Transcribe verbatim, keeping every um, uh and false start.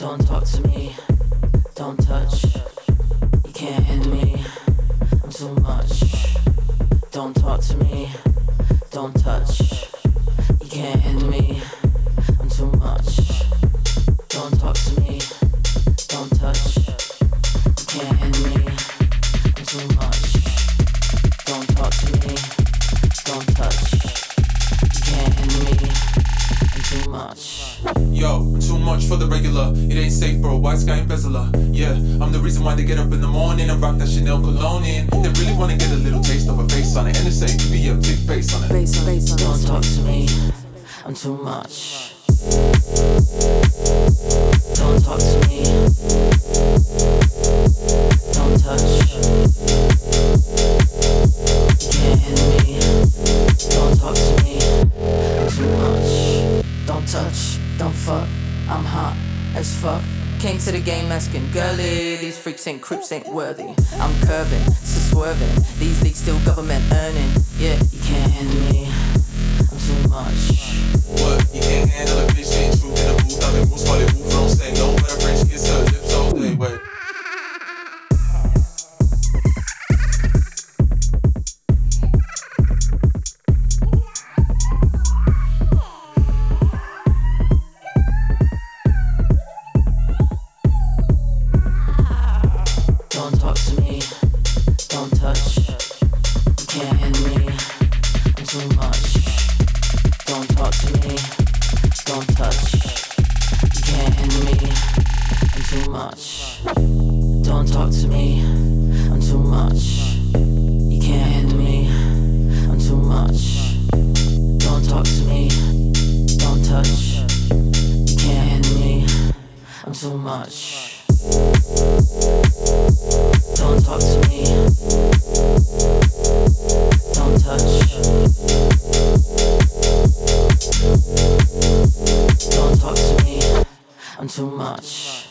Don't talk to me, don't touch. You can't handle me, I'm too much. Don't talk to me, don't touch. You can't handle me, I'm too much. Don't talk to me, don't touch. You can't handle me, I'm too much. Don't talk to me, don't touch. You can't handle me, I'm too much. Yo, too much for the regular. It ain't safe for a white sky embezzler. Yeah, I'm the reason why they get up in the morning and rock that Chanel cologne in. They really wanna get a little taste of a face on it, and it's safe to be a big bass on it. Bass on, bass on. Don't talk to me, I'm too much. Don't talk to me. Don't touch. You can't handle me. Don't talk to me, I'm too much. Don't touch, don't fuck, I'm hot as fuck. Came to the game asking, girly, these freaks ain't crips ain't worthy. I'm curving, so swerving, these leagues still government earning. Yeah, you can't handle me, I'm too much. What? You can't handle a bitch, ain't truth in the booth. I've been moose, call it move, don't stay low. But a French kiss her lips all day, wait. Don't talk to me, don't touch. You can't handle me, I'm too much. Don't talk to me, don't touch. You can't handle me, I'm too much. Don't talk to me, I'm too much. You can't handle me, I'm too much. Don't talk to me, don't touch. You can't handle me, I'm too much. Don't talk to me, don't touch. Don't talk to me, I'm too much.